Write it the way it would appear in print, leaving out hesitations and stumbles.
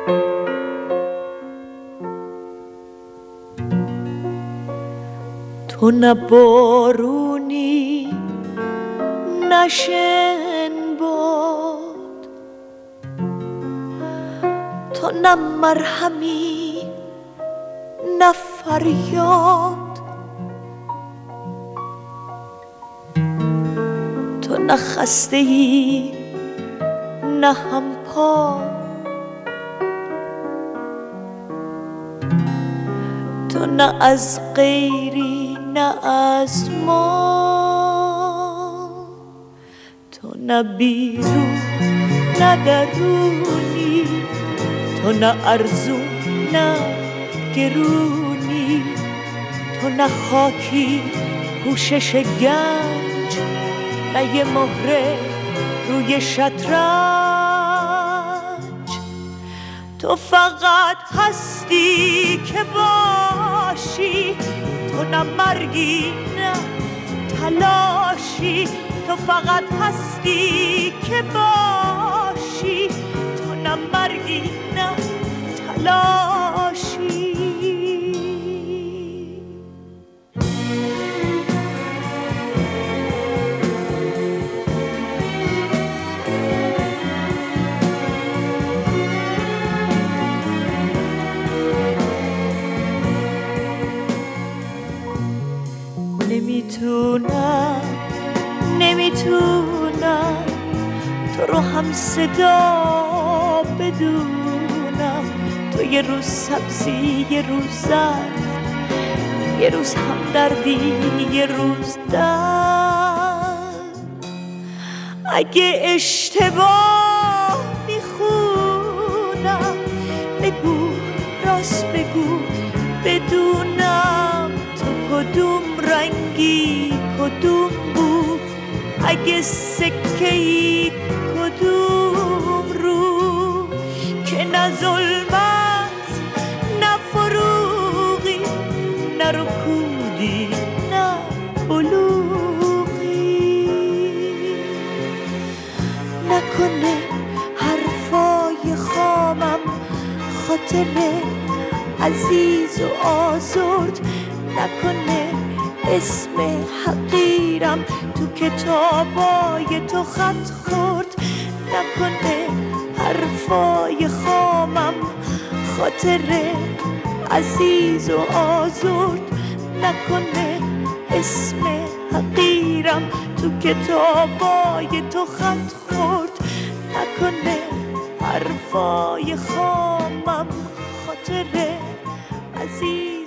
تو نه بارونی نه شن باد، تو نه مرهمی نه فریاد، تو نه خسته ای نه همپا، تو نه از غیری نه از ما، تو نه بیرون نه درونی، تو نه ارزون نه گرونی، تو نه خاکی پوشش گنج نه یه مهره روی شطرنج، تو فقط هستی که باشی، تو نه مرگی نه تلاشی، تو فقط هستی که باشی، تو نه مرگی نه تلاشی. نمیتونم تو رو هم صدا بدونم، تو یه روز سبزی یه روز زرد، یه روز همدردی یه روز درد. اگه اشتباه میخونم بگو، راست بگو بدونم تو کدوم رنگی کدوم بود، اگه سکه‌ای کدوم رو، که نه ظلمت نه فروغی نه رکودی نه بلوغی. نکنه حرفای خامم خاطر عزیز و آزرد، نکنه اسم حقیرم تو کتابای تو خط خورد، نکنه حرفای خامم خاطر عزیز و آزرد، نکنه اسم حقیرم تو کتابای تو خط خورد، نکنه حرفای خامم خاطر عزیز